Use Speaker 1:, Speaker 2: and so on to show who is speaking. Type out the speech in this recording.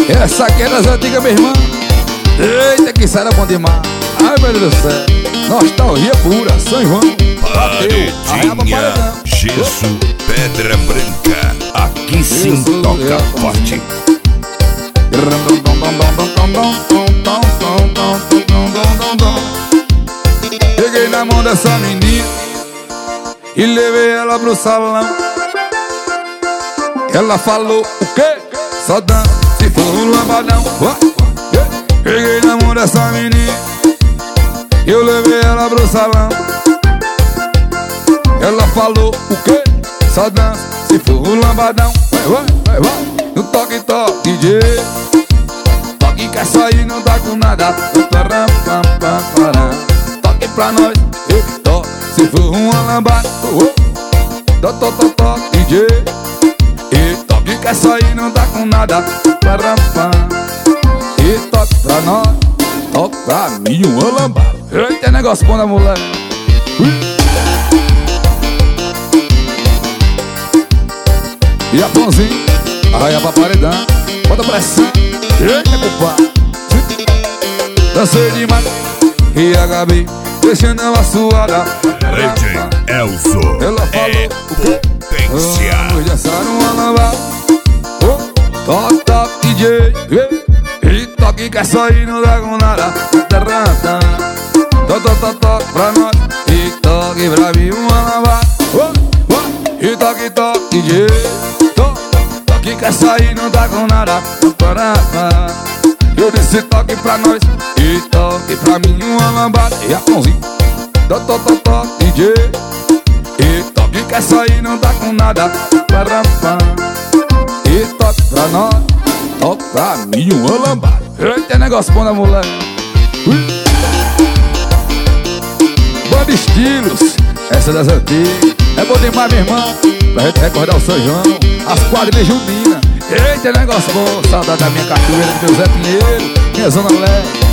Speaker 1: Essa aqui é das antigas, meu irmão. Eita, que isso era bom demais. Ai, meu Deus do céu. Nostalgia pura, São João.
Speaker 2: Paredinha, gesso, pedra branca. Aqui sim toca forte.
Speaker 1: Peguei na mão dessa menina e levei ela pro salão. Ela falou o quê? Só dança se for um lambadão. Peguei na mão dessa menina e eu levei ela pro salão. Ela falou o quê? Só dança se for um lambadão. Vai, no toque, DJ. Toque que essa aí não dá com nada. Toque pra nós, toque se for uma lambada. Toque, DJ. E toque que essa aí não dá com nada. E toque pra nós, toque pra mim uma lambada. Eita, negócio bom da mulher. E a pãozinho, arraia pra paredão. Bota pressão, eita, compadre. Dancei demais e acabei deixando ela suada.
Speaker 2: DJ Elzo
Speaker 1: ela falou
Speaker 2: potência.
Speaker 1: Vamos dançar uma lambada. Toque, DJ. E toque que essa aí não dá com nada. Toque pra nós. E toque pra mim uma lambada. E toque, DJ. Toque que essa aí não dá com nada. Eu disse toque pra nós e toque pra mim uma lambada. E a pãozinha, toque, DJ. E toque que essa aí não dá com nada. E toque pra nós, toque pra mim uma lambada. Eita, negócio bom da mulher. Banda Estilos, essa das antigas. É bom demais, meu irmão. Pra gente recordar o São João, as quadrilhas juninas. Eita, negócio bom. Saudade da minha cachoeira, do meu Zé Pinheiro, minha Zona Leste.